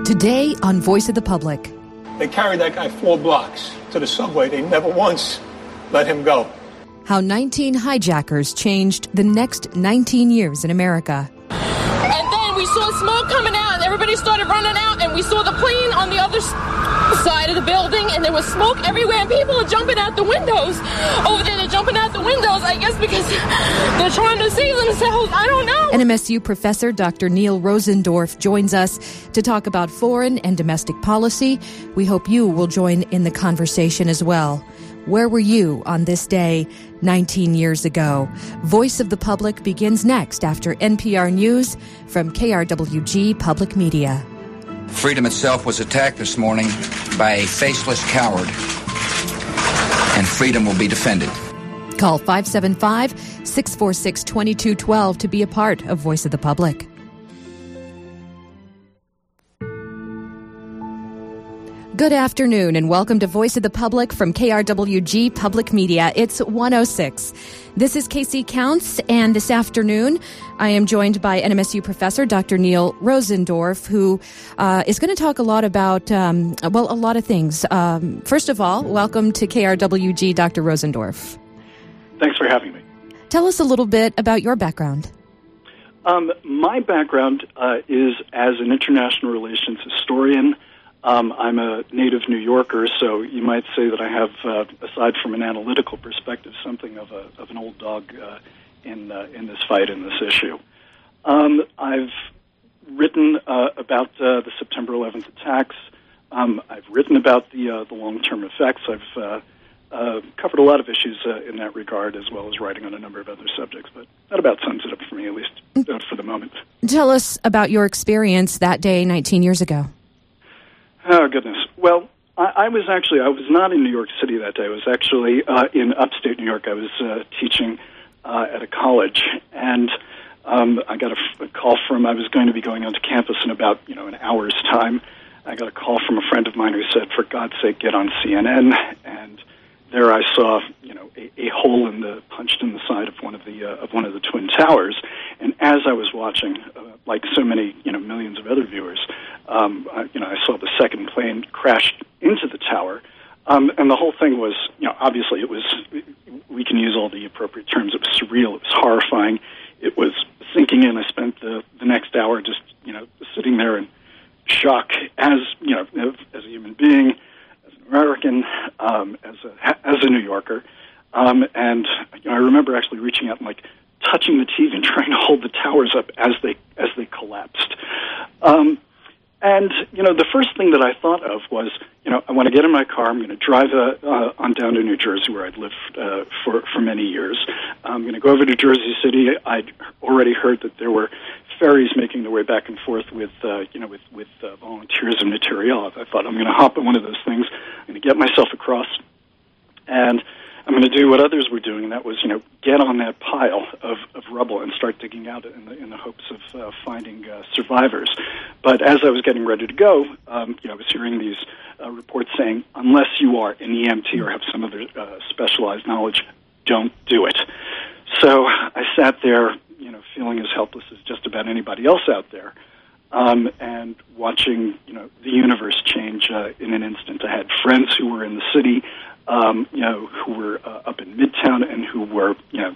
Today on Voice of the Public. They carried that guy 4 blocks to the subway. They never once let him go. How 19 hijackers changed the next 19 years in America. And then we saw smoke coming out, and everybody started running out, and we saw the plane on the other side of the building, and there was smoke everywhere, and people are jumping out the windows. Over there, they're jumping out the windows, I guess because they're trying to save themselves. I don't know. NMSU professor Dr. Neil Rosendorf joins us to talk about foreign and domestic policy. We hope you will join in the conversation as well. Where were you on this day 19 years ago? Voice of the Public begins next after NPR News from KRWG Public Media. Freedom itself was attacked this morning by a faceless coward, and freedom will be defended. Call 575-646-2212 to be a part of Voice of the Public. Good afternoon and welcome to Voice of the Public from KRWG Public Media. It's 106. This is Casey Counts, and this afternoon I am joined by NMSU professor Dr. Neil Rosendorf, who is going to talk a lot about, a lot of things. First of all, welcome to KRWG, Dr. Rosendorf. Thanks for having me. Tell us a little bit about your background. My background is as an international relations historian. I'm a native New Yorker, so you might say that I have, aside from an analytical perspective, something of an old dog in this fight, in this issue. I've written about the September 11th attacks. I've written about the long-term effects. I've covered a lot of issues in that regard, as well as writing on a number of other subjects. But that about sums it up for me, at least for the moment. Tell us about your experience that day 19 years ago. Oh, goodness. Well, I was not in New York City that day. I was actually in upstate New York. I was teaching at a college, and I got a call I was going to be going onto campus in about, an hour's time. I got a call from a friend of mine who said, for God's sake, get on CNN, and there I saw, a hole punched in the side of one of the Twin Towers. And as I was watching, like so many, millions of other viewers, I saw the second plane crash into the tower. And the whole thing was, obviously we can use all the appropriate terms. It was surreal. It was horrifying. It was sinking in. I spent the next hour just, sitting there in shock as a human being, as an American, as a New Yorker. And I remember actually reaching out and touching the TV and trying to hold the towers up as they collapsed. And the first thing that I thought of was, I want to get in my car. I'm going to drive on down to New Jersey, where I'd lived for many years. I'm going to go over to Jersey City. I'd already heard that there were ferries making their way back and forth with volunteers and material. I thought, I'm going to hop on one of those things. I'm going to get myself across, and I'm going to do what others were doing, and that was, get on that pile of rubble and start digging out in the hopes of finding survivors. But as I was getting ready to go, I was hearing these reports saying, unless you are an EMT or have some other specialized knowledge, don't do it. So I sat there, feeling as helpless as just about anybody else out there, and watching, the universe change in an instant. I had friends who were in the city, who were up in Midtown and who were,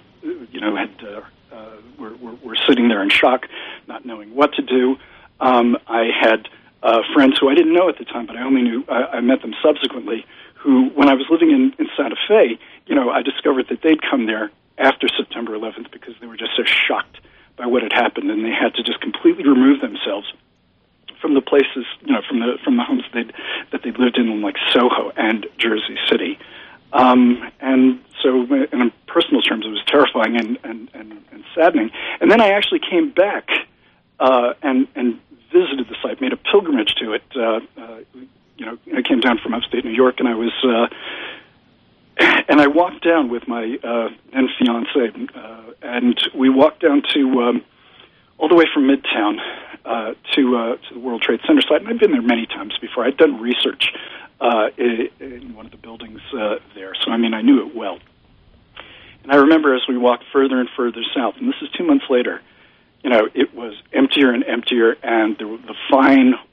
were sitting there in shock, not knowing what to do. I had friends who I didn't know at the time, but I only knew, I met them subsequently, who, when I was living in Santa Fe, I discovered that they'd come there after September 11th because they were just so shocked by what had happened, and they had to just completely remove themselves from the places, from the homes that they'd lived in like Soho and Jersey City. And so in personal terms, it was terrifying and saddening. And then I actually came back and visited the site, made a pilgrimage to it. I came down from upstate New York, and I was and I walked down with my then fiance, and we walked down to all the way from Midtown to the World Trade Center site. And I'd been there many times before. I'd done research in one of the buildings there, so I knew it well. And I remember as we walked further and further south, and this is 2 months later, it was emptier and emptier, and the fine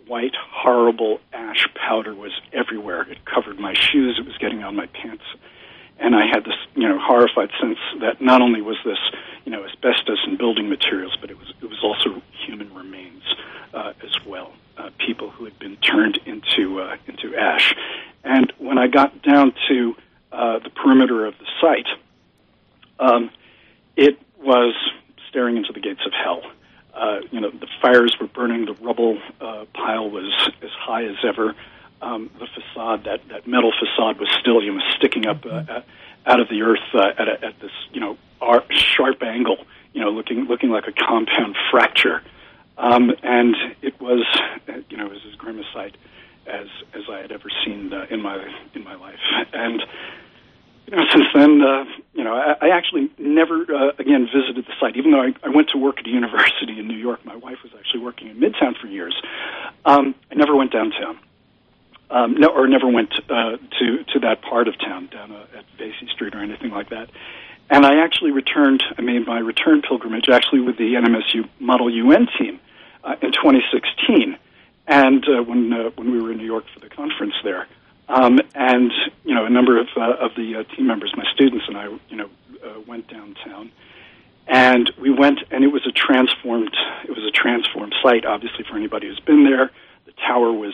white, horrible ash powder was everywhere. It covered my shoes. It was getting on my pants. And I had this, horrified sense that not only was this, asbestos and building materials, but it was also human remains as well. People who had been turned into ash. And when I got down to the perimeter of the site, it was staring into the gates of hell. The fires were burning. The rubble pile was as high as ever. The facade, that metal facade, was still sticking up out of the earth at this sharp angle, looking like a compound fracture. And it was it was as grim a sight as I had ever seen in my life. And since then, I actually never again visited the site. Even though I went to work at a university in New York, my wife was actually working in Midtown for years. I never went downtown. Never went to that part of town, down at Vesey Street or anything like that. And I actually I made my return pilgrimage actually with the NMSU Model UN team in 2016, and when we were in New York for the conference there. And a number of the team members, my students, and I, went downtown, and we went, and it was a transformed site. Obviously, for anybody who's been there, the tower was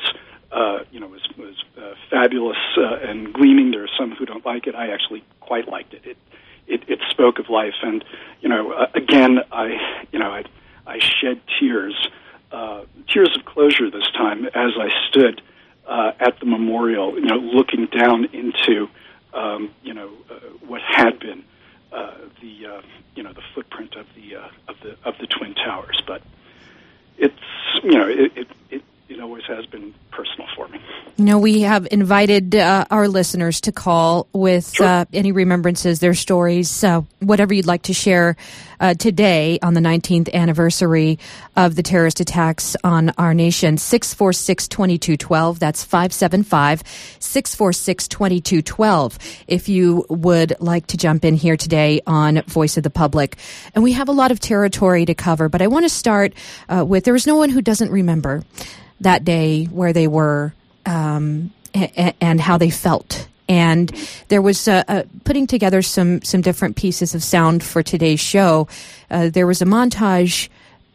fabulous and gleaming. There are some who don't like it. I actually quite liked it. It spoke of life, and again, I shed tears of closure this time as I stood at the memorial, looking down into what had been the footprint of the Twin Towers. But it's it always has been personal for me. We have invited our listeners to call with any remembrances, their stories, whatever you'd like to share today on the 19th anniversary of the terrorist attacks on our nation. 646-2212. That's 575-646-2212. If you would like to jump in here today on Voice of the Public. And we have a lot of territory to cover, but I want to start with there was no one who doesn't remember that day, where they were, and how they felt. And there was putting together some different pieces of sound for today's show. There was a montage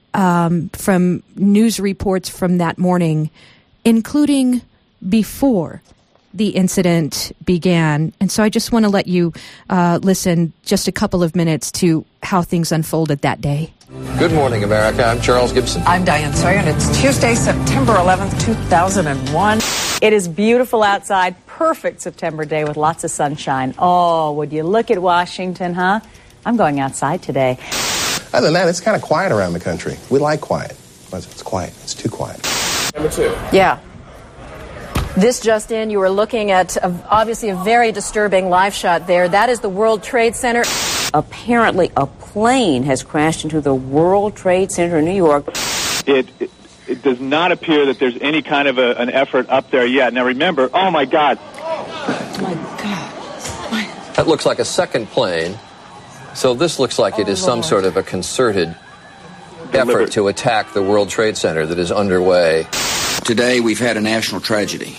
from news reports from that morning, including before the incident began. And so I just want to let you listen just a couple of minutes to how things unfolded that day. Good morning, America. I'm Charles Gibson. I'm Diane Sawyer, and it's Tuesday, September 11th, 2001. It is beautiful outside. Perfect September day with lots of sunshine. Oh, would you look at Washington, huh? I'm going outside today. Other than that, it's kind of quiet around the country. We like quiet. It's quiet. It's too quiet. Number 2. Yeah. This just in, you were looking at obviously a very disturbing live shot there. That is the World Trade Center. Apparently, a plane has crashed into the World Trade Center in New York. It does not appear that there's any kind of an effort up there yet. Now remember, oh my God. Oh my God. That looks like a second plane. So this looks like it is some sort of a concerted effort to attack the World Trade Center that is underway. Today we've had a national tragedy.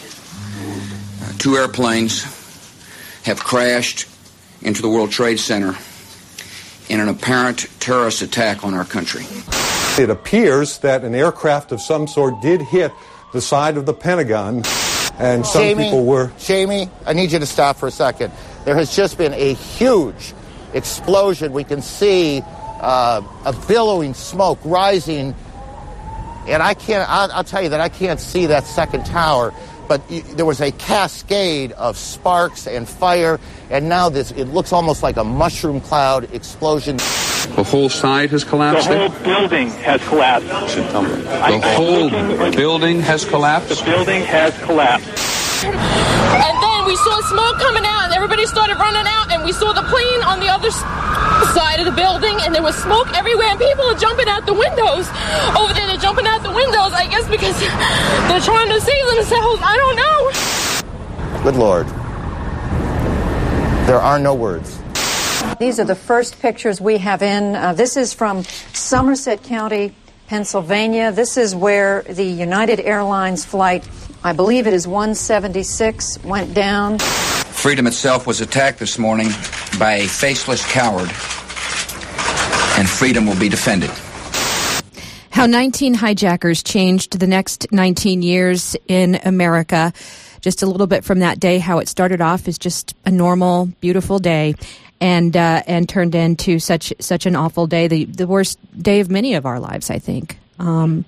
2 airplanes have crashed into the World Trade Center in an apparent terrorist attack on our country. It appears that an aircraft of some sort did hit the side of the Pentagon, and some people were... Jamie, I need you to stop for a second. There has just been a huge explosion. We can see a billowing smoke rising, and I'll tell you that I can't see that second tower, but there was a cascade of sparks and fire, and now it looks almost like a mushroom cloud explosion. The whole side has collapsed? The whole building has collapsed. The whole building has collapsed? The building has collapsed. And then we saw smoke coming out, and everybody started running out, and we saw the plane on the other side of the building, and there was smoke everywhere, and people are jumping out the windows. Over there, they're jumping out the windows, I guess because they're trying to save themselves. I don't know. Good Lord. There are no words. These are the first pictures we have in. This is from Somerset County, Pennsylvania. This is where the United Airlines flight, I believe it is 176, went down. Freedom itself was attacked this morning by a faceless coward, and freedom will be defended. How 19 hijackers changed the next 19 years in America. Just a little bit from that day, how it started off as just a normal, beautiful day, and turned into such an awful day, the worst day of many of our lives, I think. And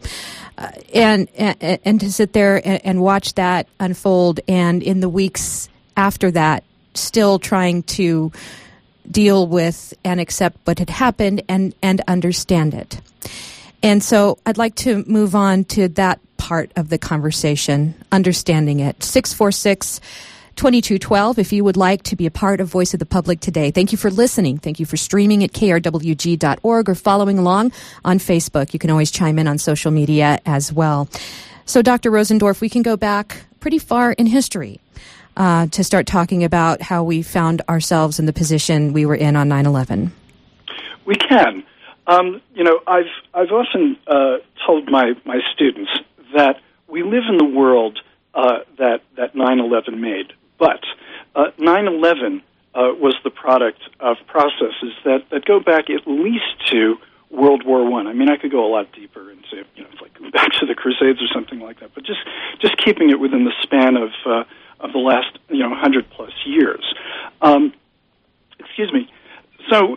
to sit there and watch that unfold, and in the weeks after that, still trying to deal with and accept what had happened and understand it. And so I'd like to move on to that part of the conversation, understanding it. 646-2212, if you would like to be a part of Voice of the Public today. Thank you for listening. Thank you for streaming at krwg.org or following along on Facebook. You can always chime in on social media as well. So, Dr. Rosendorf, we can go back pretty far in history to start talking about how we found ourselves in the position we were in on 9/11. We can. I've often told my students that we live in the world that 9/11 made, but 9/11 was the product of processes that go back at least to World War I. I mean, I could go a lot deeper into, it's like going back to the Crusades or something like that, but just keeping it within the span of the last 100+ years. Excuse me. So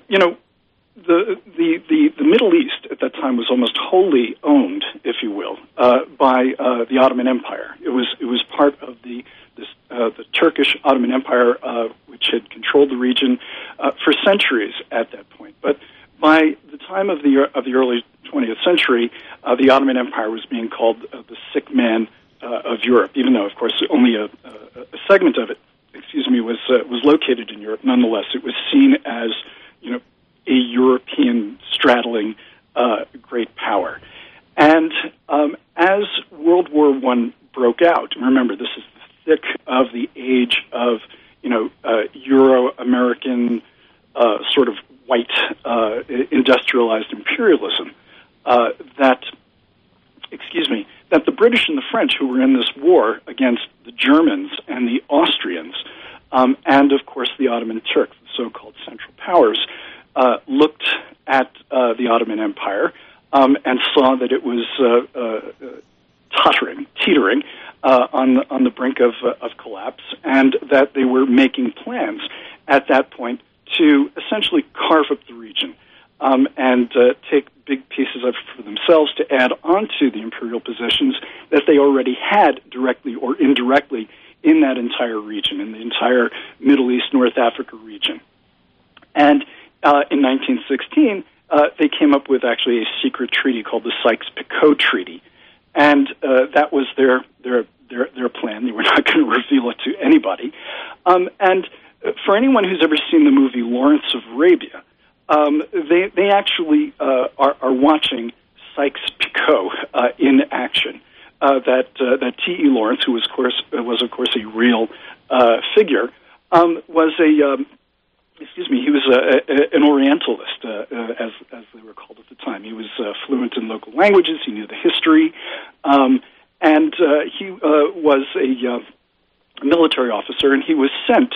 the Middle East at that time was almost wholly owned, if you will, by the Ottoman Empire. It was part of the Turkish Ottoman Empire, which had controlled the region for centuries at that point. But by the time of the early 20th century, the Ottoman Empire was being called the sick man of Europe, even though, of course, only a segment of it, was located in Europe. Nonetheless, it was seen as, a European straddling great power. And as World War I broke out, remember, this is the thick of the age of, Euro-American sort of white industrialized imperialism, that the British and the French, who were in this war against the Germans and the Austrians, and, of course, the Ottoman Turks, the so-called Central Powers, looked at the Ottoman Empire and saw that it was teetering on the brink of collapse, and that they were making plans at that point to essentially carve up the region and take big pieces of it for themselves to add onto the imperial possessions that they already had directly or indirectly in that entire region, in the entire Middle East, North Africa region. And in 1916, they came up with actually a secret treaty called the Sykes-Picot Treaty, and that was their plan. They were not going to reveal it to anybody. And for anyone who's ever seen the movie Lawrence of Arabia, they actually are watching Sykes-Picot in action. That T.E. Lawrence, who was of course a real figure, was he was an Orientalist, as they were called at the time. He was fluent in local languages. He knew the history, and he was a military officer, and he was sent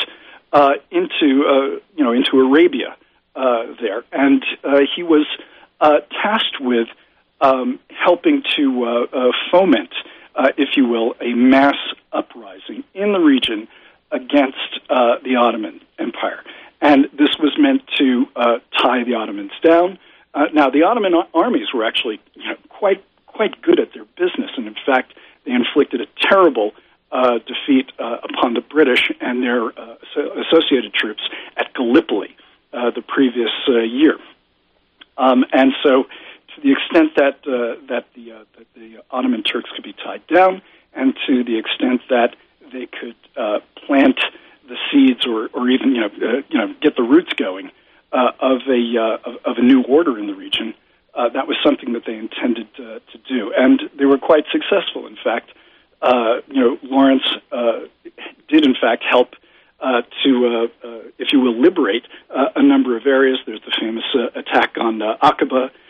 into Arabia there, and he was tasked with helping to foment, if you will, a mass uprising in the region against the Ottoman Empire. And this was meant to tie the Ottomans down. Now, the Ottoman armies were actually quite good at their business, and in fact, they inflicted a terrible defeat upon the British and their associated troops at Gallipoli the previous year. And so, to the extent that the Ottoman Turks could be tied down, and to the extent that they could plant the seeds, or even get the roots going of a new order in the region, that was something that they intended to do, and they were quite successful. In fact, Lawrence did in fact help to, if you will, liberate a number of areas. There's the famous attack on Aqaba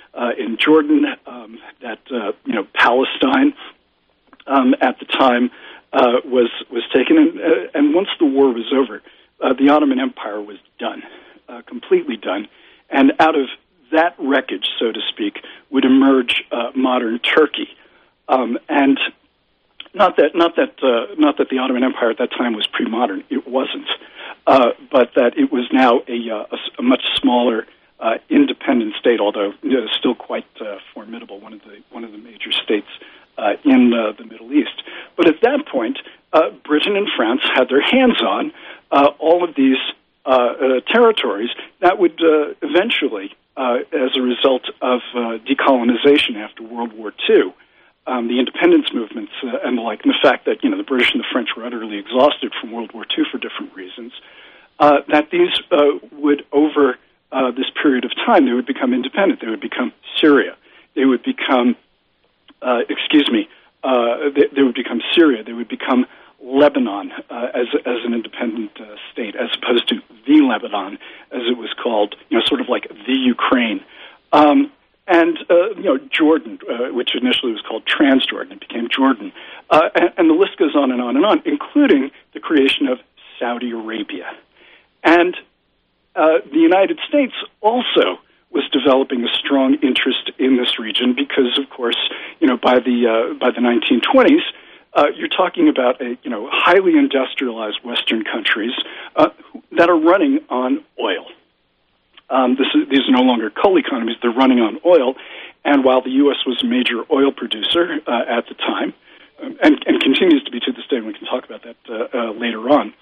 in Jordan, Palestine at the time was taken, and once the war was over, the Ottoman Empire was done, completely done, and out of that wreckage, so to speak, would emerge modern Turkey, and not that the Ottoman Empire at that time was pre-modern. It wasn't, but that it was now a much smaller independent state, although still quite formidable. One of the major states in the Middle East. But at that point, Britain and France had their hands on all of these territories that would eventually, as a result of decolonization after World War II, the independence movements and the like, and the fact that the British and the French were utterly exhausted from World War II for different reasons, that these would, over this period of time, they would become independent. They would become Syria. They would become, they would become Syria. They would become Lebanon as an independent state, as opposed to the Lebanon, as it was called, sort of like the Ukraine. And Jordan, which initially was called Transjordan, it became Jordan. And the list goes on and on and on, including the creation of Saudi Arabia. And the United States also was developing a strong interest in this region because, of course, by the 1920s, you're talking about highly industrialized Western countries that are running on oil. These are no longer coal economies; they're running on oil. And while the U.S. was a major oil producer at the time, and continues to be to this day, and we can talk about that later on,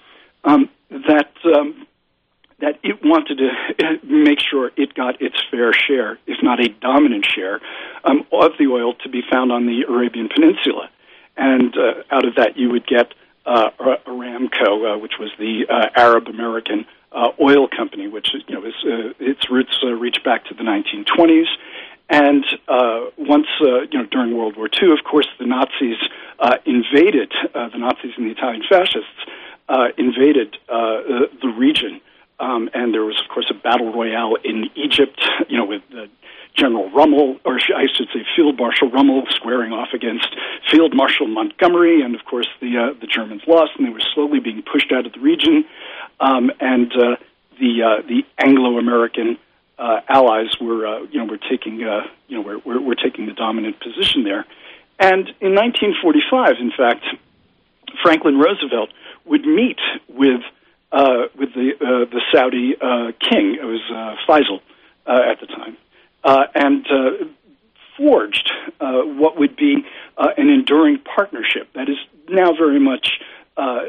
that it wanted to make sure it got its fair share, if not a dominant share, of the oil to be found on the Arabian Peninsula. And out of that, you would get Aramco, which was the Arab-American oil company, which its roots reach back to the 1920s. And once, during World War II, of course, the Nazis invaded, the Nazis and the Italian fascists invaded the region. And there was, of course, a battle royale in Egypt, with General Rommel, or I should say Field Marshal Rommel, squaring off against Field Marshal Montgomery, and of course the Germans lost, and they were slowly being pushed out of the region. And the Anglo-American allies were taking the dominant position there. And in 1945, in fact, Franklin Roosevelt would meet with the Saudi king. It was Faisal at the time, and forged what would be an enduring partnership that is now very much, how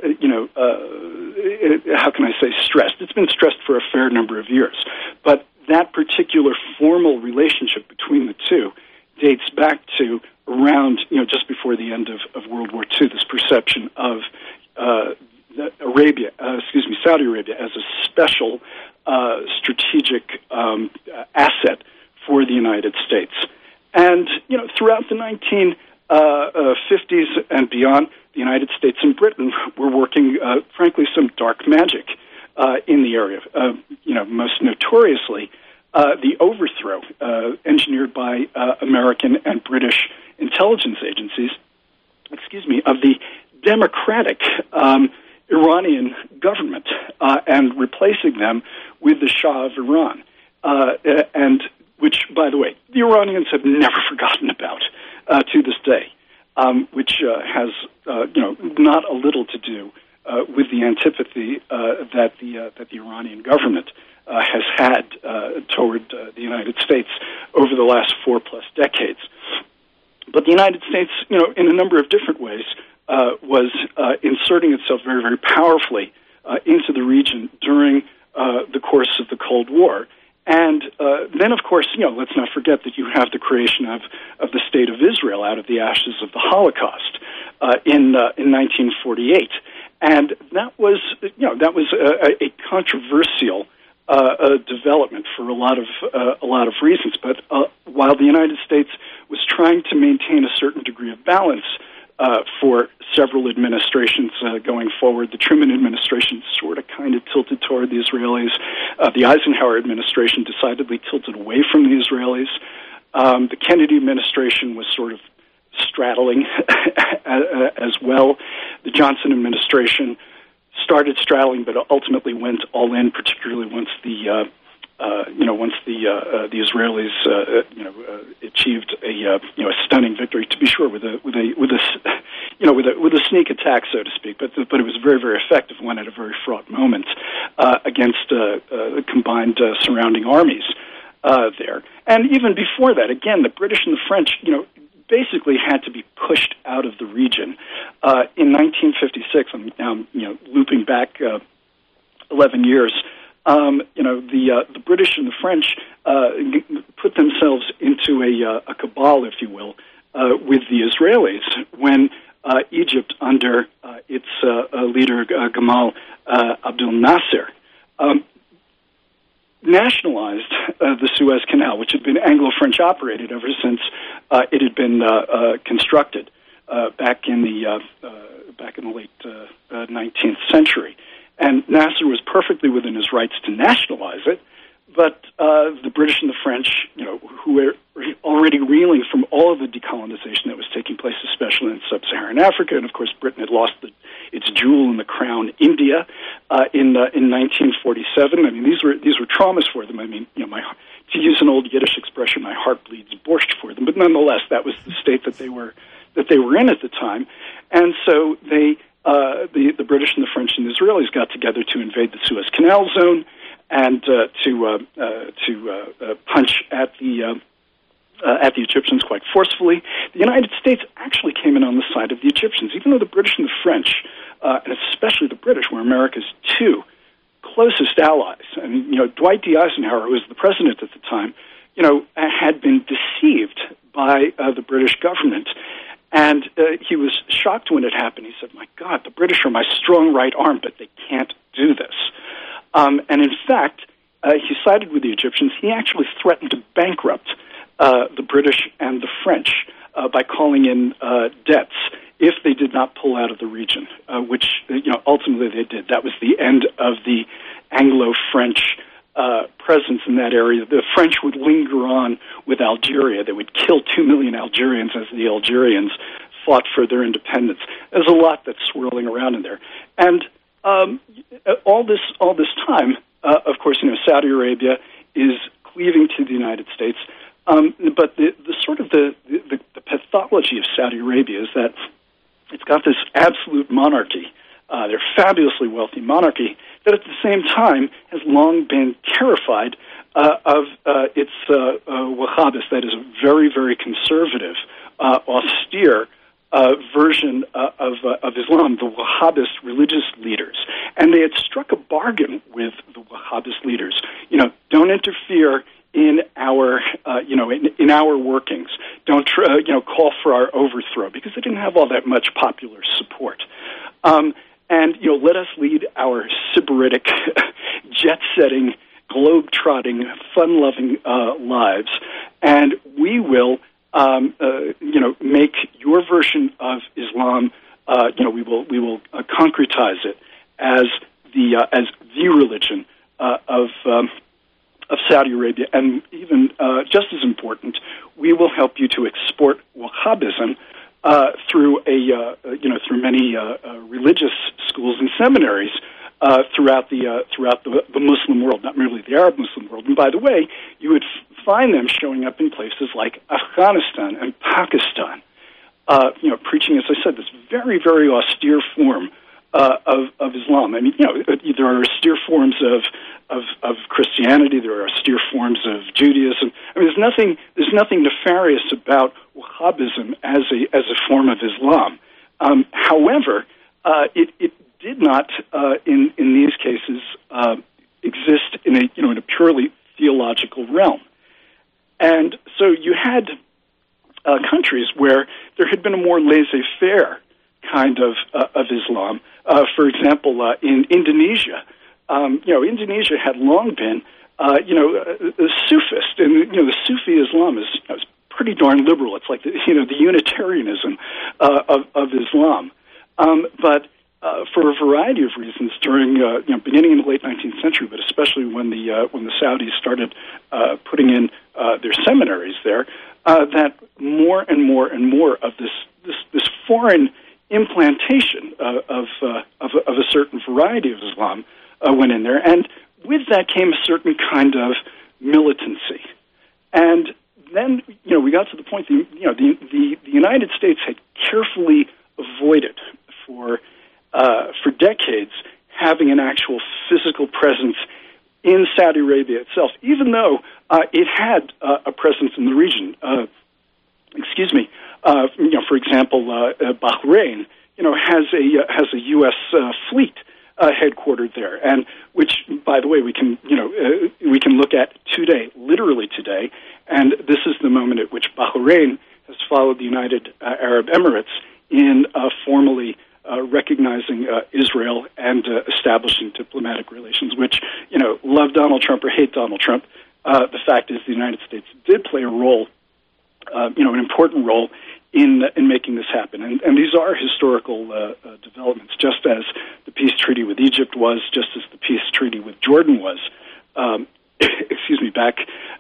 can I say, stressed. It's been stressed for a fair number of years, but that particular formal relationship between the two dates back to around, just before the end of World War II. This perception of Saudi Arabia as a special strategic asset for the United States. And, throughout the 1950s and beyond, the United States and Britain were working, frankly, some dark magic in the area. Most notoriously, the overthrow engineered by American and British intelligence agencies, of the democratic Iranian government and replacing them with the Shah of Iran, and which, by the way, the Iranians have never forgotten about to this day, which has not a little to do with the antipathy that the Iranian government has had toward the United States over the last 4+ decades. But the United States, in a number of different ways, was inserting itself very, very powerfully into the region during the course of the Cold War. And then, of course, let's not forget that you have the creation of the State of Israel out of the ashes of the Holocaust in 1948, and that was a controversial development for a lot of reasons. But while the United States was trying to maintain a certain degree of balance for several administrations going forward, the Truman administration sort of kind of tilted toward the Israelis. The Eisenhower administration decidedly tilted away from the Israelis. The Kennedy administration was sort of straddling as well. The Johnson administration started straddling, but ultimately went all in, particularly once the Israelis achieved a stunning victory, to be sure, with a sneak attack, so to speak, but it was a very, very effective one at a very fraught moment against combined surrounding armies there. And even before that, again, the British and the French, basically had to be pushed out of the region. In 1956, I'm now looping back 11 years. The British and the French put themselves into a cabal, if you will, with the Israelis when Egypt, under its leader Gamal Abdel Nasser, nationalized the Suez Canal, which had been Anglo-French operated ever since it had been constructed back in the late 19th century. And Nasser was perfectly within his rights to nationalize it, but the British and the French, who were already reeling from all of the decolonization that was taking place, especially in sub-Saharan Africa, and of course Britain had lost its jewel in the crown, India, in 1947. I mean, these were traumas for them. I mean, to use an old Yiddish expression, my heart bleeds borscht for them. But nonetheless, that was the state that they were in at the time, and so they. The British and the French and the Israelis got together to invade the Suez Canal zone and to punch at the Egyptians quite forcefully. The United States actually came in on the side of the Egyptians, even though the British and the French, and especially the British, were America's two closest allies. I mean, Dwight D. Eisenhower, who was the president at the time, had been deceived by the British government. And he was shocked when it happened. He said, "My God, the British are my strong right arm, but they can't do this." And in fact, he sided with the Egyptians. He actually threatened to bankrupt the British and the French by calling in debts if they did not pull out of the region, which ultimately they did. That was the end of the Anglo-French presence in that area. The French would linger on with Algeria. They would kill 2 million Algerians as the Algerians fought for their independence. There's a lot that's swirling around in there. And all this time, of course, Saudi Arabia is cleaving to the United States. But the sort of the pathology of Saudi Arabia is that it's got this absolute monarchy. They're fabulously wealthy monarchy that at the same time has long been terrified of its Wahhabis, that is a very, very conservative, austere version of Islam, the Wahhabist religious leaders. And they had struck a bargain with the Wahhabist leaders. Don't interfere in our, in our workings. Don't, call for our overthrow, because they didn't have all that much popular support. And, let us lead our sybaritic, jet-setting, globe-trotting, fun-loving lives, and we will, make your version of Islam, we will concretize it as the religion of Saudi Arabia, and even just as important, we will help you to export Wahhabism through many religious schools and seminaries throughout the Muslim world, not merely the Arab Muslim world. And by the way, you would find them showing up in places like Afghanistan and Pakistan, preaching, as I said, this very, very austere form of Islam. I mean, there are austere forms of Christianity. There are austere forms of Judaism. I mean, there's nothing nefarious about Wahhabism as a form of Islam. However, it did not in these cases exist in a purely theological realm. And so you had countries where there had been a more laissez-faire kind of Islam. For example, in Indonesia, Indonesia had long been, a Sufist, and the Sufi Islam is pretty darn liberal. It's like the Unitarianism of Islam. But for a variety of reasons during, beginning in the late 19th century, but especially when the Saudis started putting in their seminaries there, that more and more and more of this foreign implantation of a certain variety of Islam went in there, and with that came a certain kind of militancy. And then, we got to the point that, the United States had carefully avoided for decades having an actual physical presence in Saudi Arabia itself, even though it had a presence in the region. For example, Bahrain, has a U.S. fleet headquartered there, and which, by the way, we can look at today, literally today, and this is the moment at which Bahrain has followed the United Arab Emirates in formally recognizing Israel and establishing diplomatic relations, which, love Donald Trump or hate Donald Trump, the fact is the United States did play a role, an important role in making this happen. And these are historical developments, just as the peace treaty with Egypt was, just as the peace treaty with Jordan was, back,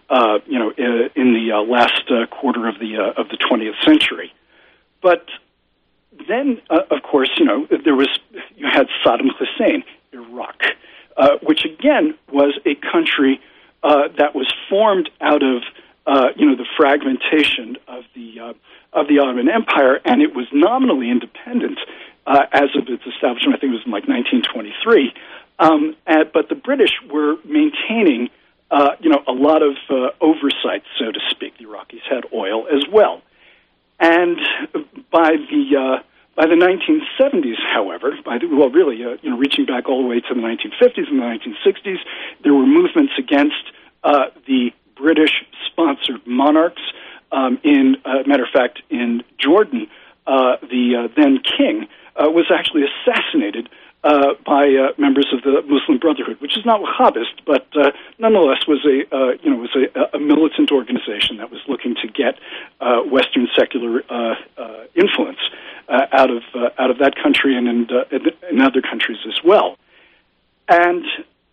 in the last quarter of the 20th century. But then, of course, you had Saddam Hussein, Iraq, which again was a country that was formed out of the fragmentation of the Ottoman Empire, and it was nominally independent as of its establishment. I think it was in 1923. But the British were maintaining, a lot of oversight, so to speak. The Iraqis had oil as well, and by the 1970s, however, reaching back all the way to the 1950s and the 1960s, there were movements against the British-sponsored monarchs. Matter of fact, in Jordan, the then king was actually assassinated by members of the Muslim Brotherhood, which is not Wahhabist, but nonetheless was a militant organization that was looking to get Western secular influence out of that country and in other countries as well. And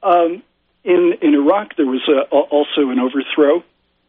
in Iraq, there was also an overthrow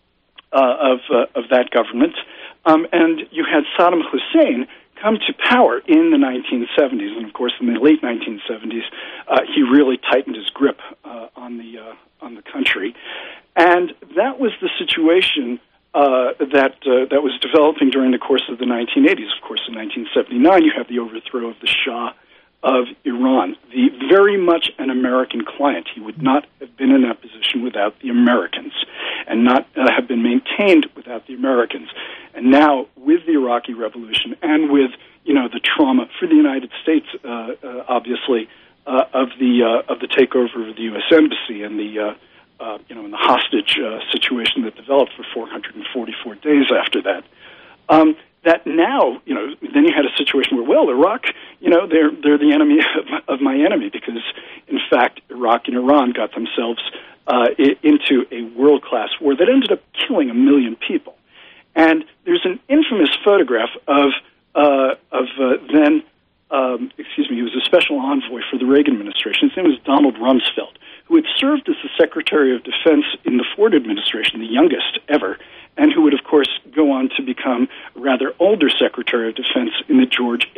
of that government, and you had Saddam Hussein come to power in the 1970s, and of course in the late 1970s, he really tightened his grip on the country, and that was the situation that was developing during the course of the 1980s. Of course, in 1979, you have the overthrow of the Shah of Iran, very much an American client. He would not have been in that position without the Americans, and not have been maintained without the Americans. And now, with the Iraqi Revolution, and with the trauma for the United States, obviously, of the takeover of the U.S. Embassy and the and the hostage situation that developed for 444 days after that. That now, then you had a situation where, well, Iraq, they're the enemy of my enemy, because, in fact, Iraq and Iran got themselves into a world-class war that ended up killing 1 million people. And there's an infamous photograph of then, he was a special envoy for the Reagan administration. His name was Donald Rumsfeld, who had served as the Secretary of Defense in the Ford administration, the youngest ever, and who would, of course, go on to become a rather older Secretary of Defense in the George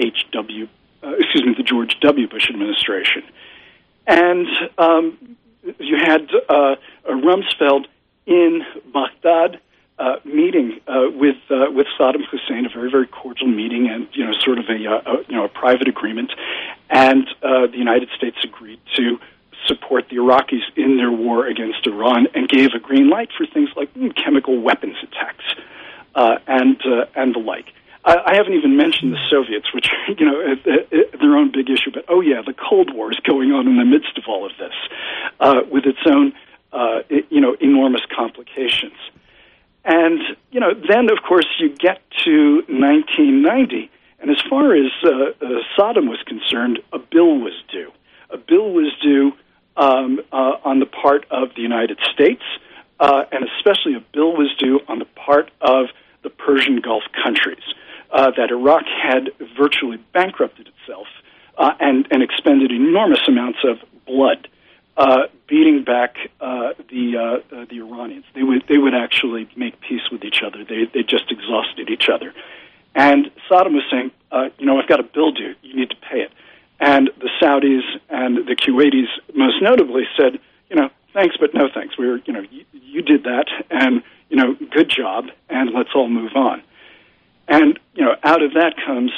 W. Bush administration. And you had Rumsfeld in Baghdad meeting with Saddam Hussein, a very, very cordial meeting, and sort of a private agreement. And the United States agreed to support the Iraqis in their war against Iran, and gave a green light for things like chemical weapons attacks and the like. I haven't even mentioned the Soviets, which their own big issue. But the Cold War is going on in the midst of all of this, with its own enormous complications. And then of course you get to 1990, and as far as Saddam was concerned, a bill was due. A bill was due on the part of the United States, and especially a bill was due on the part of the Persian Gulf countries, that Iraq had virtually bankrupted itself and expended enormous amounts of blood beating back the Iranians. They would actually make peace with each other. They just exhausted each other. And Saddam was saying, I've got a bill due. You need to pay it. And the Saudis and the Kuwaitis, most notably, said, thanks, but no thanks. You did that, and, good job, and let's all move on. And, out of that comes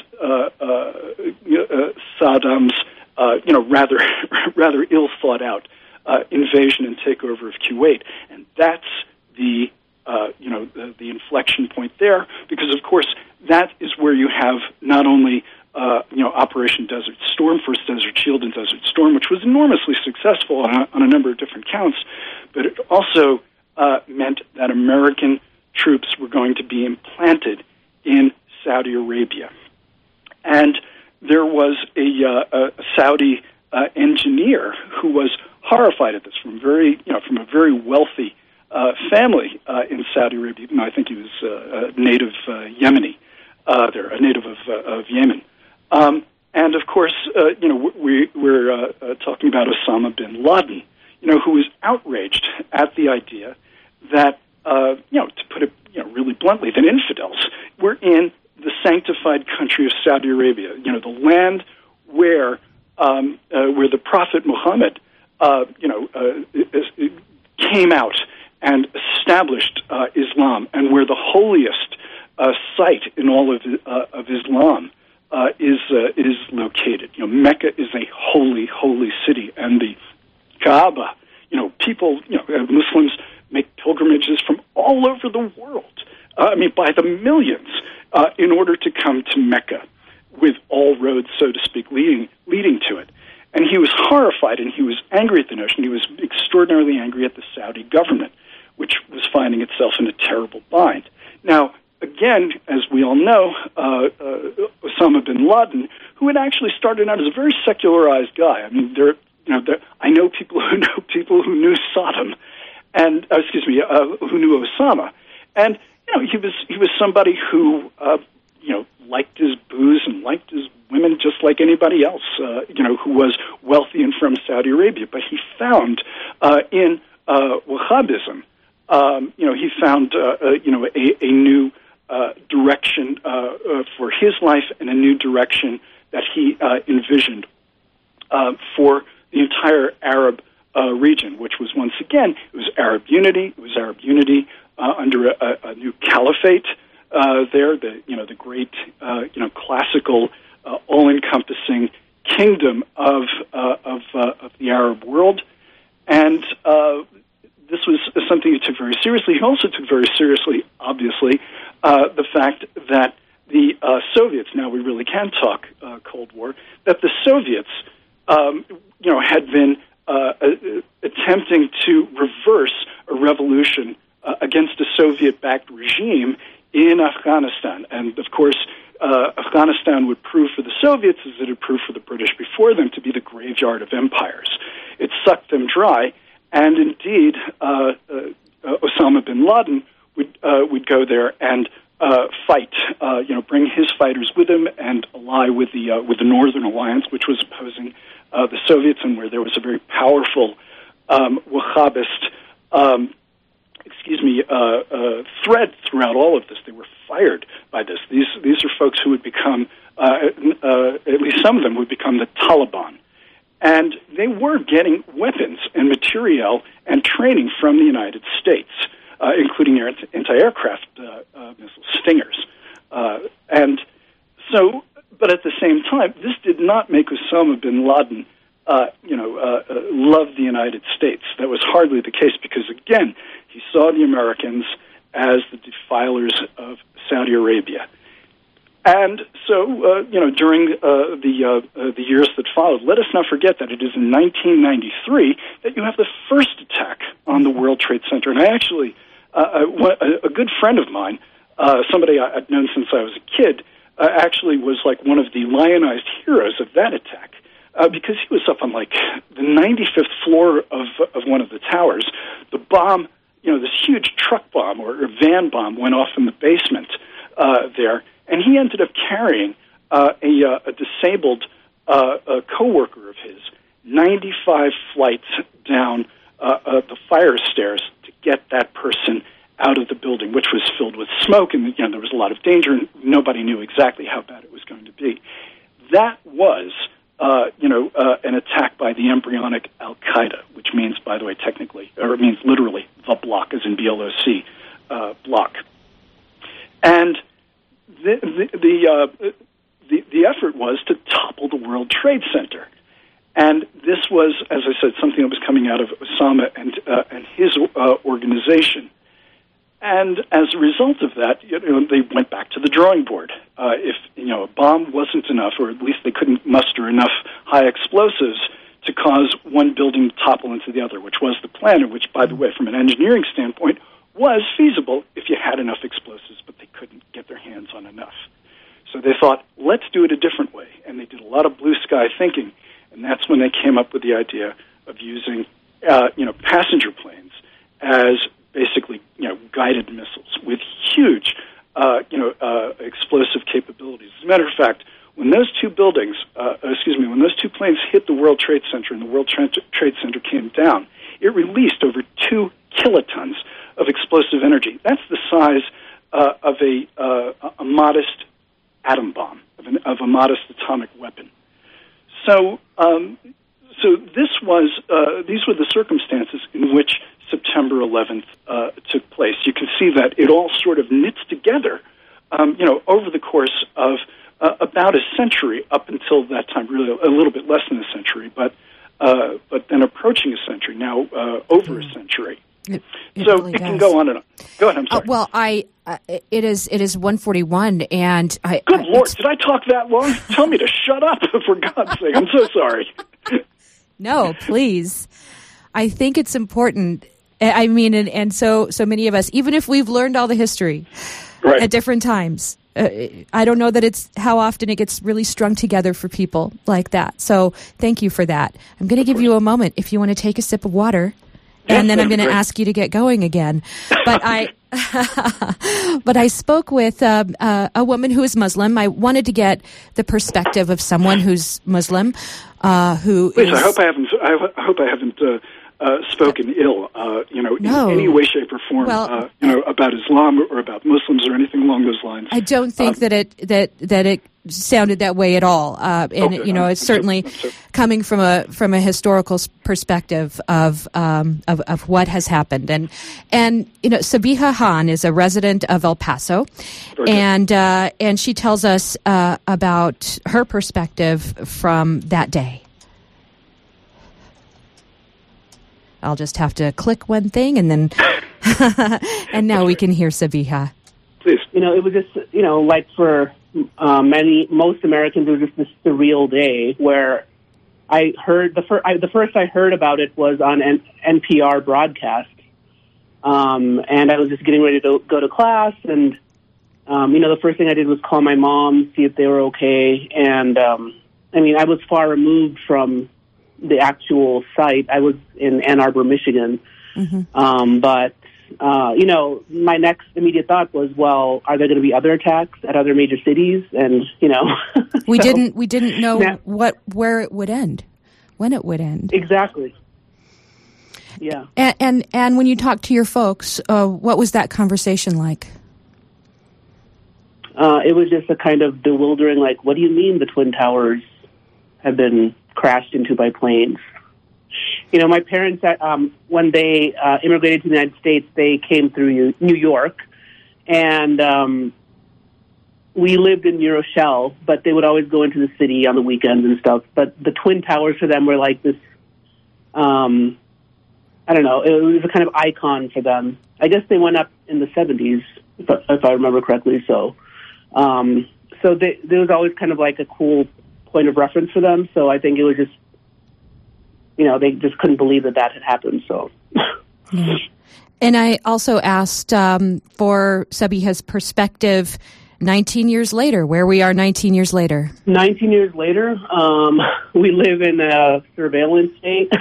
Saddam's, rather ill thought out invasion and takeover of Kuwait. And that's the inflection point there, because, of course, that is where you have not only Operation Desert Storm, first Desert Shield and Desert Storm, which was enormously successful on a number of different counts, but it also meant that American troops were going to be implanted in Saudi Arabia. And there was a Saudi engineer who was horrified at this from a very wealthy family in Saudi Arabia. I think he was a native Yemeni, a native of Yemen. And of course, we're talking about Osama bin Laden, who was outraged at the idea that, to put it really bluntly, that infidels were in the sanctified country of Saudi Arabia, the land where the Prophet Muhammad, came out and established Islam, and where the holiest site in all of Islam is located. Mecca is a holy, holy city, and the Kaaba. People, Muslims make pilgrimages from all over the world. By the millions, in order to come to Mecca, with all roads, so to speak, leading to it. And he was horrified, and he was angry at the notion. He was extraordinarily angry at the Saudi government, which was finding itself in a terrible bind. Now, again, as we all know, Osama bin Laden, who had actually started out as a very secularized guy. I know people who knew Saddam, and who knew Osama, and he was somebody who liked his booze and liked his women just like anybody else, who was wealthy and from Saudi Arabia. But he found in Wahhabism, he found a new direction for his life, and a new direction that he envisioned for the entire Arab region, which was, once again, it was Arab unity. It was Arab unity under a new caliphate there, the great classical, all-encompassing kingdom of the Arab world, and this was something he took very seriously. He also took very seriously, obviously, the fact that the Soviets, now we really can talk Cold War, that the Soviets, had been attempting to reverse a revolution against a Soviet-backed regime in Afghanistan. And, of course, Afghanistan would prove for the Soviets, as it had proved for the British before them, to be the graveyard of empires. It sucked them dry, and indeed, Osama bin Laden would go there and fight, bring his fighters with him and ally with the Northern Alliance, which was opposing the Soviets, and where there was a very powerful Wahhabist thread throughout all of this. They were fired by this. These are folks who would become, at least some of them would become the Taliban. And they were getting weapons and materiel and training from the United States, including anti-aircraft missile Stingers. And so, but at the same time, this did not make Osama bin Laden love the United States. That was hardly the case, because, again, he saw the Americans as the defilers of Saudi Arabia. And so, during the years that followed, let us not forget that it is in 1993 that you have the first attack on the World Trade Center. And I actually, a good friend of mine, somebody I'd known since I was a kid, actually was like one of the lionized heroes of that attack, because he was up on like the 95th floor of one of the towers. The bomb, this huge truck bomb or van bomb went off in the basement there. And he ended up carrying a disabled a coworker of his 95 flights down the fire stairs to get that person out of the building, which was filled with smoke, and there was a lot of danger, and nobody knew exactly how bad it was going to be. That was, an attack by the embryonic Al-Qaeda, which means, by the way, it means literally the block, as in BLOC, block. And the effort was to topple the World Trade Center. And this was, as I said, something that was coming out of Osama and his organization. And as a result of that, they went back to the drawing board. If a bomb wasn't enough, or at least they couldn't muster enough high explosives to cause one building to topple into the other, which was the plan, and which, by the way, from an engineering standpoint, was feasible if you had enough explosives, but they couldn't get their hands on enough. So they thought, let's do it a different way. And they did a lot of blue sky thinking, and that's when they came up with the idea of using, passenger planes as basically, guided missiles with huge, explosive capabilities. As a matter of fact, when those two planes hit the World Trade Center and the World Trade Center came down, it released over 2 kilotons of explosive energy. That's the size of a modest atom bomb, of a modest atomic weapon. So these were the circumstances in which September 11th took place. You can see that it all sort of knits together, over the course of about a century up until that time, really a little bit less than a century, but then approaching a century, now over a century. It really can go on and on. Go ahead, I'm sorry. It is 1:41, and Good Lord, did I talk that long? Tell me to shut up, for God's sake. I'm so sorry. No, please. I think it's important. I mean, and so many of us, even if we've learned all the history at different times, I don't know that it's how often it gets really strung together for people like that. So thank you for that. I'm going to give you a moment if you want to take a sip of water, and then I'm going to ask you to get going again. But I spoke with a woman who is Muslim. I wanted to get the perspective of someone who's Muslim, who Please, is... I hope I haven't spoken ill, in any way, shape, or form, about Islam or about Muslims or anything along those lines. I don't think that it sounded that way at all, it's certainly coming from a historical perspective of what has happened, and Sabiha Khan is a resident of El Paso, and she tells us about her perspective from that day. I'll just have to click one thing, and then and now we can hear Sabiha. Please. It was just, like for most Americans, it was just this surreal day where I heard the first I heard about it was on an NPR broadcast, and I was just getting ready to go to class, and the first thing I did was call my mom, see if they were okay, and I was far removed from the actual site. I was in Ann Arbor, Michigan. Mm-hmm. But my next immediate thought was, well, are there going to be other attacks at other major cities? And, we didn't know where it would end, when it would end. Exactly. Yeah. And when you talked to your folks, what was that conversation like? It was just a kind of bewildering, like, what do you mean the Twin Towers have been crashed into by planes? My parents, when they immigrated to the United States, they came through New York, and we lived in New Rochelle, but they would always go into the city on the weekends and stuff. But the Twin Towers for them were like this, I don't know, it was a kind of icon for them. I guess they went up in the 70s, if I remember correctly, so there was always kind of like a cool point of reference for them, so I think it was just, they just couldn't believe that had happened, so. Yeah. And I also asked for Sabiha's perspective 19 years later, where we are 19 years later. 19 years later, we live in a surveillance state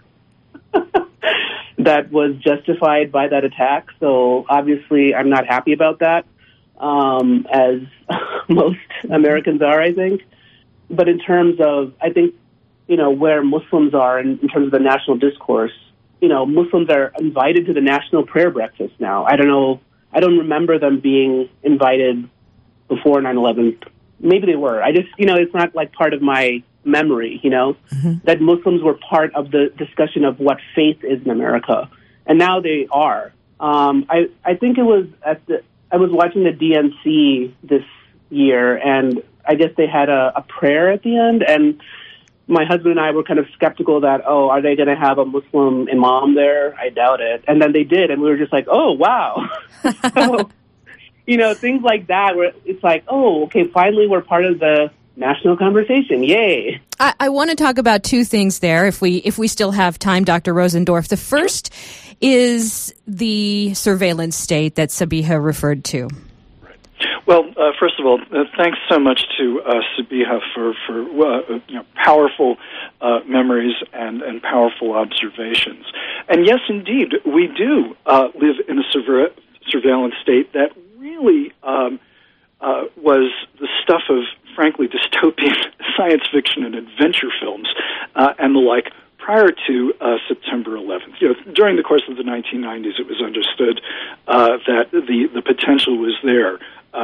that was justified by that attack, so obviously I'm not happy about that, as most Americans are, I think. But in terms of, I think, where Muslims are in terms of the national discourse, Muslims are invited to the national prayer breakfast now. I don't know. I don't remember them being invited before 9/11. Maybe they were. I just, it's not like part of my memory, that Muslims were part of the discussion of what faith is in America. And now they are. I think it was I was watching the DNC this year, and I guess they had a prayer at the end, and my husband and I were kind of skeptical that, are they going to have a Muslim imam there? I doubt it. And then they did, and we were just like, oh, wow. So, things like that, where it's like, okay, finally we're part of the national conversation. Yay. I want to talk about two things there, if we still have time, Dr. Rosendorf. The first is the surveillance state that Sabiha referred to. Well, first of all, thanks so much to Sabiha for powerful memories and powerful observations. And yes, indeed, we do live in a surveillance state that really was the stuff of, frankly, dystopian science fiction and adventure films and the like prior to September 11th. During the course of the 1990s, it was understood that the potential was there.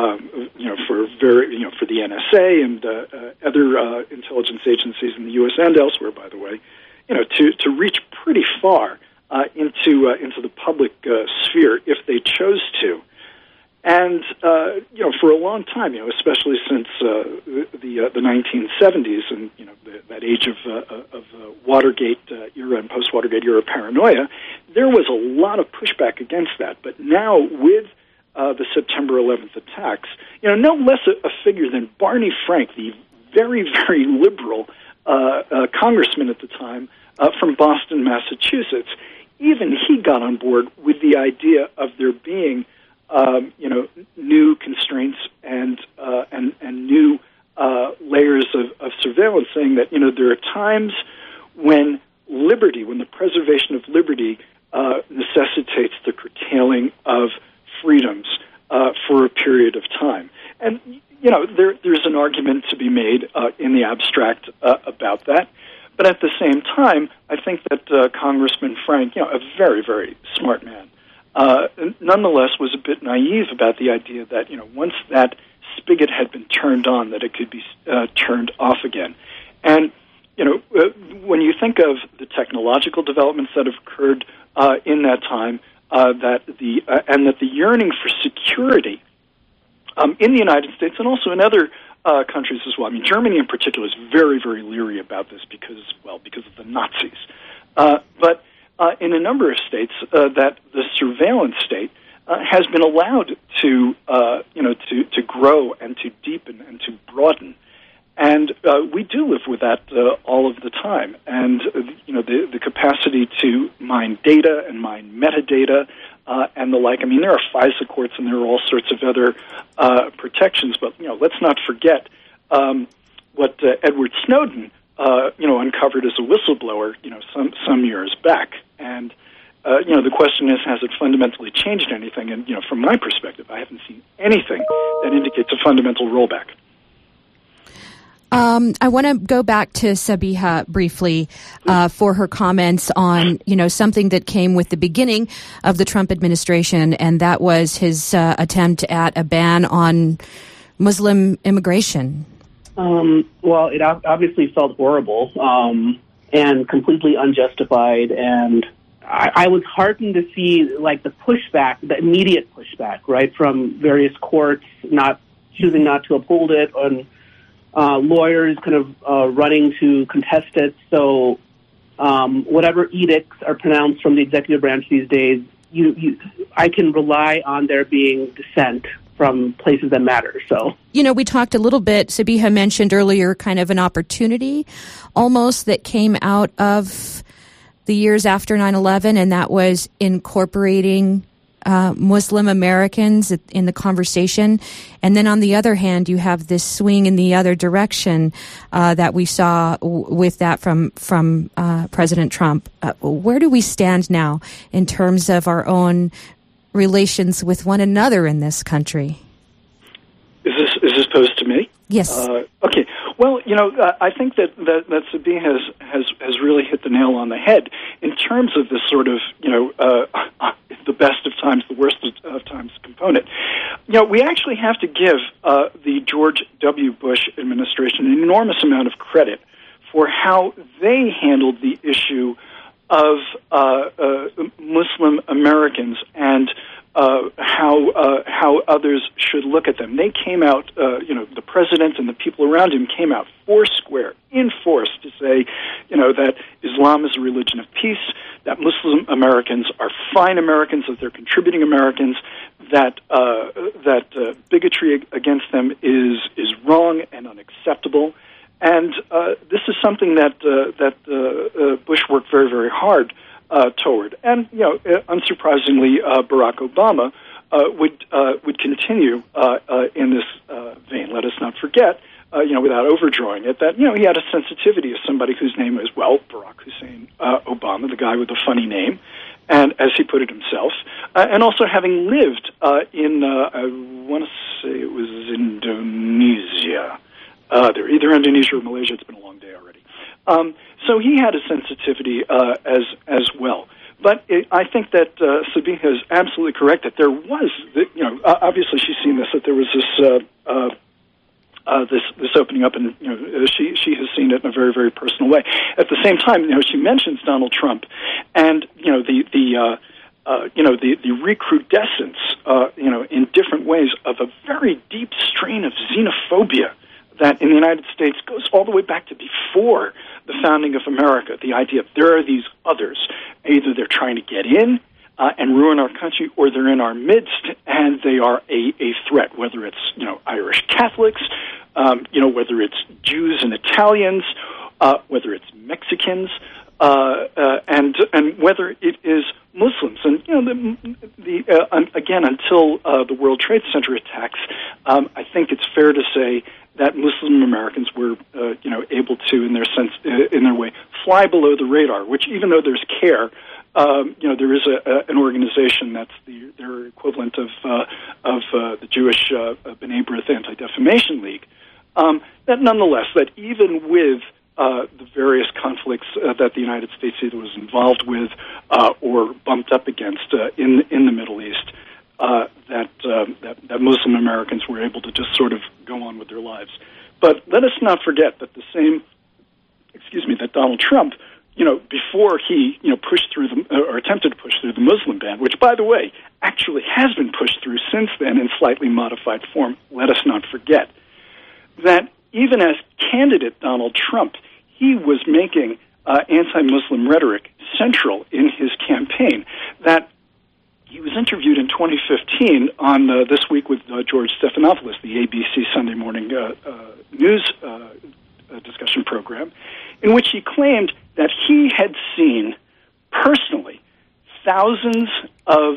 For the NSA and other intelligence agencies in the U.S. and elsewhere, by the way, to reach pretty far into the public sphere if they chose to, and for a long time, especially since the 1970s and that age of Watergate era and post-Watergate era paranoia, there was a lot of pushback against that. But now with the September 11th attacks, no less a figure than Barney Frank, the very, very liberal congressman at the time from Boston, Massachusetts, even he got on board with the idea of there being, new constraints and new layers of surveillance, saying that, there are times when the preservation of liberty necessitates the curtailing of freedoms for a period of time. And, there's an argument to be made in the abstract about that. But at the same time, I think that Congressman Frank, a very, very smart man, nonetheless was a bit naive about the idea that, once that spigot had been turned on, that it could be turned off again. And, when you think of the technological developments that have occurred in that time, that the yearning for security in the United States and also in other countries as well. I mean, Germany in particular is very, very leery about this because of the Nazis. But in a number of states, that the surveillance state has been allowed to grow and to deepen and to broaden. And we do live with that all of the time. And, the capacity to mine data and mine metadata and the like. I mean, there are FISA courts and there are all sorts of other protections. But, let's not forget what Edward Snowden, uncovered as a whistleblower, some years back. And, the question is, has it fundamentally changed anything? And, from my perspective, I haven't seen anything that indicates a fundamental rollback. I want to go back to Sabiha briefly for her comments on, something that came with the beginning of the Trump administration, and that was his attempt at a ban on Muslim immigration. Well, it obviously felt horrible and completely unjustified, and I was heartened to see, the pushback, the immediate pushback, right, from various courts choosing not to uphold it, and lawyers kind of running to contest it. So whatever edicts are pronounced from the executive branch these days, I can rely on there being dissent from places that matter. So, we talked a little bit, Sabiha mentioned earlier, kind of an opportunity almost that came out of the years after 9/11, and that was incorporating Muslim Americans in the conversation. And then on the other hand, you have this swing in the other direction that we saw with that from President Trump. Where do we stand now in terms of our own relations with one another in this country? Is this posed to me? Yes. Okay. Well, I think that Sabiha has really hit the nail on the head in terms of this sort of, the best of times, the worst of times component. We actually have to give the George W. Bush administration an enormous amount of credit for how they handled the issue of Muslim Americans and how others should look at them. They came out, the president and the people around him came out foursquare, in force, to say, that Islam is a religion of peace, that Muslim Americans are fine Americans, that they're contributing Americans, that bigotry against them is wrong and unacceptable. And this is something that Bush worked very, very hard toward. And unsurprisingly, Barack Obama would continue in this vein. Let us not forget, without overdrawing it, that he had a sensitivity as somebody whose name is Barack Hussein Obama, the guy with the funny name, and as he put it himself, and also having lived in I want to say it was Indonesia. They're either Indonesia or Malaysia. It's been a long day already. So he had a sensitivity as well. But I think that Sabiha is absolutely correct that there was, obviously she's seen this, that there was this opening up, and she has seen it in a very, very personal way. At the same time, she mentions Donald Trump, and the recrudescence, in different ways of a very deep strain of xenophobia that in the United States goes all the way back to before the founding of America. The idea there are these others. Either they're trying to get in and ruin our country, or they're in our midst and they are a threat, whether it's, Irish Catholics, whether it's Jews and Italians, whether it's Mexicans, and whether it is Muslims. And, again, until the World Trade Center attacks, I think it's fair to say that Muslim Americans were, able to, in their way, fly below the radar. Which, even though there's CARE, there is an organization that's their equivalent of the Jewish B'nai B'rith Anti-Defamation League. That nonetheless, that even with the various conflicts that the United States either was involved with or bumped up against in the Middle East, that Muslim Americans were able to just sort of go on with their lives. But let us not forget that that Donald Trump, before he, pushed through or attempted to push through the Muslim ban, which, by the way, actually has been pushed through since then in slightly modified form, let us not forget that even as candidate Donald Trump, he was making anti-Muslim rhetoric central in his campaign. That he was interviewed in 2015 on This Week with George Stephanopoulos, the ABC Sunday morning news discussion program, in which he claimed that he had seen personally thousands of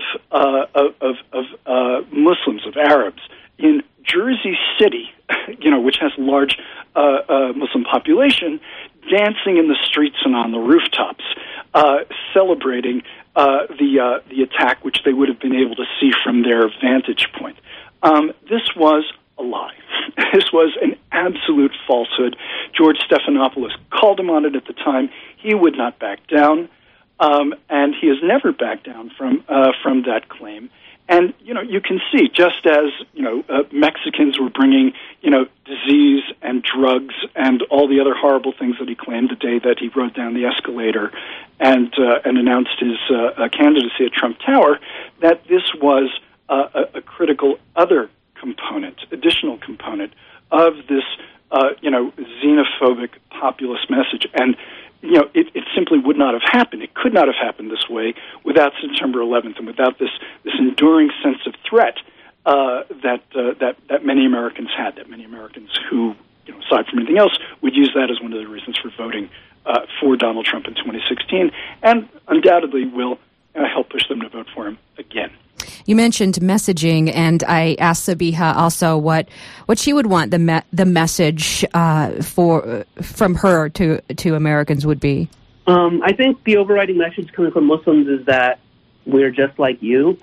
Muslims, of Arabs, in Jersey City, which has a large Muslim population, dancing in the streets and on the rooftops, celebrating the attack, which they would have been able to see from their vantage point. This was a lie. This was an absolute falsehood. George Stephanopoulos called him on it at the time. He would not back down, and he has never backed down from that claim. And, you can see, just as, Mexicans were bringing, disease and drugs and all the other horrible things that he claimed the day that he rode down the escalator and announced his candidacy at Trump Tower, that this was a critical other component, additional component of this, xenophobic populist message. And, it simply would not have happened. It could not have happened this way without September 11th and without this enduring sense of threat that many Americans had, that many Americans who, aside from anything else, would use that as one of the reasons for voting for Donald Trump in 2016, and undoubtedly will help push them to vote for him again. You mentioned messaging, and I asked Sabiha also what she would want the message from her to Americans would be. I think the overriding message coming from Muslims is that we're just like you.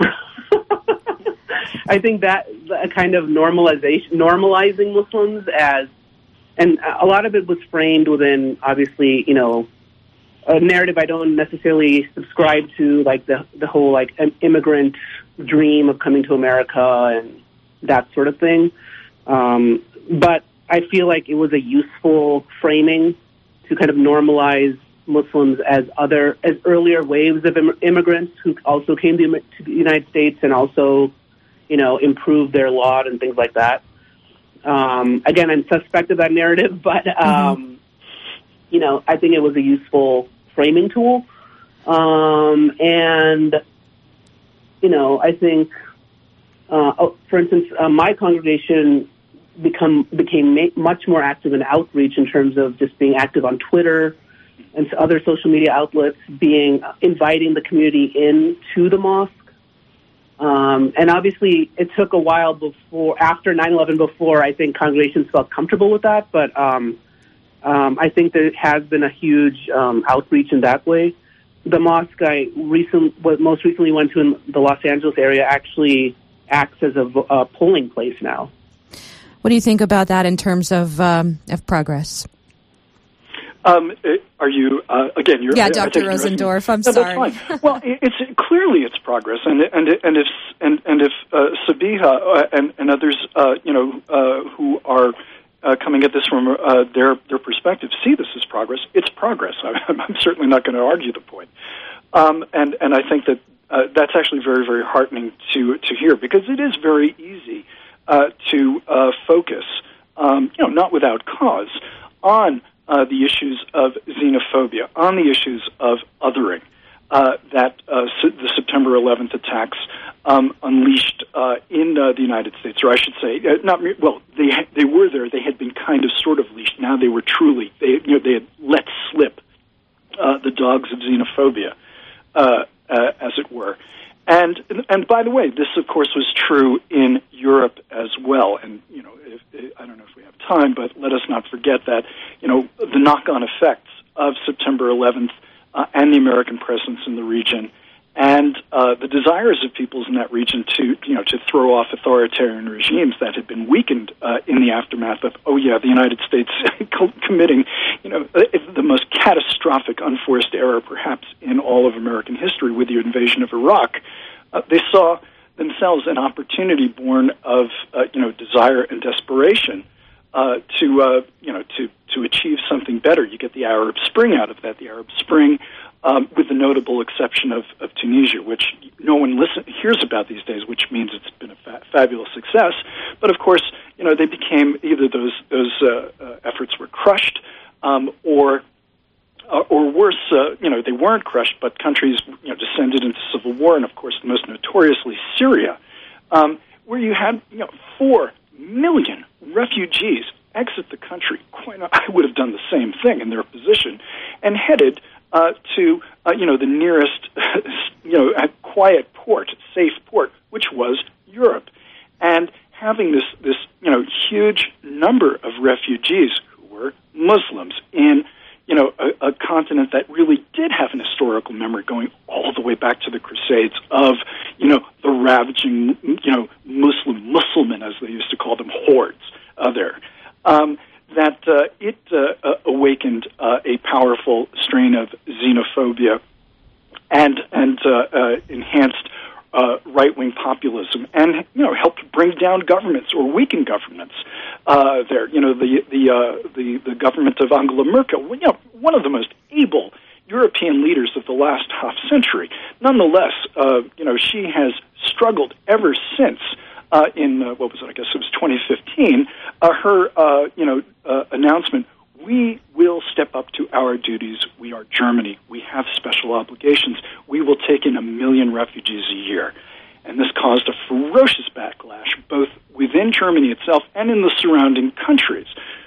I think that a kind of normalizing Muslims as and a lot of it was framed within, obviously, a narrative I don't necessarily subscribe to, like the whole like immigrant dream of coming to America and that sort of thing. But I feel like it was a useful framing to kind of normalize Muslims as earlier waves of immigrants who also came to the United States and also, improved their lot and things like that. Again, I'm suspect of that narrative, but I think it was a useful framing tool. And I think, for instance, my congregation became much more active in outreach in terms of just being active on Twitter and other social media outlets, inviting the community into the mosque. And obviously, it took a while after 9/11, before I think congregations felt comfortable with that. But I think there has been a huge outreach in that way. The mosque I most recently went to in the Los Angeles area actually acts as a polling place now. What do you think about that in terms of progress? Are you again? You're, yeah, Dr. Rosendorf. I'm sorry. That's fine. Well, it's progress, and if Sabiha and others, who are coming at this from their perspective, see this as progress. It's progress. I'm certainly not going to argue the point, and I think that that's actually very, very heartening to hear, because it is very easy to focus, not without cause, on the issues of xenophobia, on the issues of othering that the September 11th attacks unleashed in the United States, or I should say, they were there. They had been kind of sort of leashed. Now they were truly, they had let slip the dogs of xenophobia, as it were. And by the way, this of course was true in Europe as well. And I don't know if we have time, but let us not forget that the knock-on effects of September 11th and the American presence in the region, and the desires of peoples in that region to throw off authoritarian regimes that had been weakened in the aftermath of the United States committing the most catastrophic unforced error perhaps in all of American history with the invasion of Iraq. They saw themselves an opportunity born of desire and desperation to achieve something better. You get the Arab Spring out of that. The Arab Spring, with the notable exception of Tunisia, which no one hears about these days, which means it's been a fabulous success. But of course, they became either those efforts were crushed, or worse, they weren't crushed, but countries descended into civil war, and of course, most notoriously Syria, where you had 4 million refugees exit the country. I would have done the same thing in their position, and headed to the nearest quiet port, safe port, which was Europe, and having this huge number of refugees who were Muslims in a continent that really did have an historical memory going all the way back to the Crusades of the ravaging Muslimin, as they used to call them, hordes there. That it awakened a powerful strain of xenophobia and enhanced right-wing populism, and helped bring down governments or weaken governments. There, the government of Angela Merkel, one of the most able European leaders of the last half century. Nonetheless, she has struggled ever since. In what was it? I guess it was 2015. Her announcement: "We will step up to our duties. We are Germany. We have special obligations. We will take in 1 million refugees a year." And this caused a ferocious backlash, both within Germany itself and in the surrounding countries.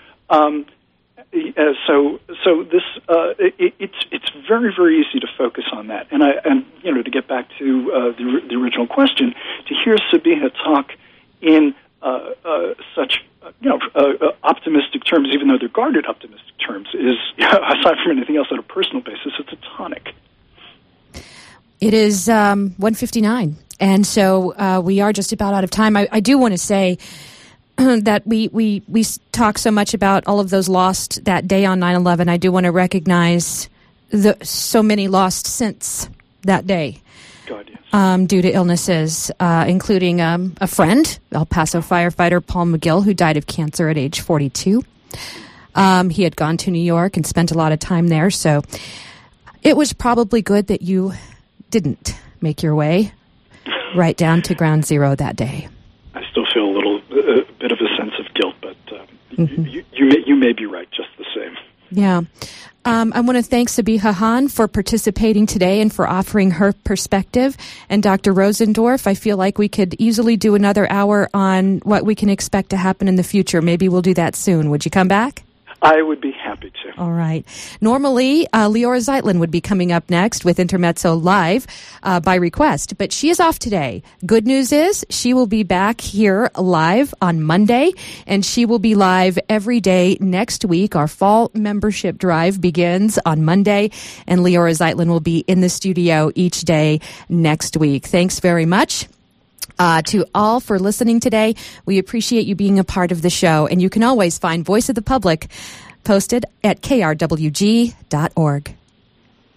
It's very, very easy to focus on that. And to get back to the original question, to hear Sabiha talk in such optimistic terms, even though they're guarded optimistic terms, is, aside from anything else on a personal basis, it's a tonic. It is 1:59, and so we are just about out of time. I do want to say, that we talk so much about all of those lost that day on 9/11, I do want to recognize so many lost since that day. God, yes. Due to illnesses, including a friend, El Paso firefighter Paul McGill, who died of cancer at age 42. He had gone to New York and spent a lot of time there, so it was probably good that you didn't make your way right down to ground zero that day. I still feel a bit of a sense of guilt, but you may be right just the same. Yeah. I want to thank Sabiha Hahn for participating today and for offering her perspective. And Dr. Rosendorf, I feel like we could easily do another hour on what we can expect to happen in the future. Maybe we'll do that soon. Would you come back? I would be happy to. All right. Normally, Leora Zeitlin would be coming up next with Intermezzo Live by request, but she is off today. Good news is she will be back here live on Monday, and she will be live every day next week. Our fall membership drive begins on Monday, and Leora Zeitlin will be in the studio each day next week. Thanks very much. To all for listening today. We appreciate you being a part of the show, and you can always find Voice of the Public posted at krwg.org.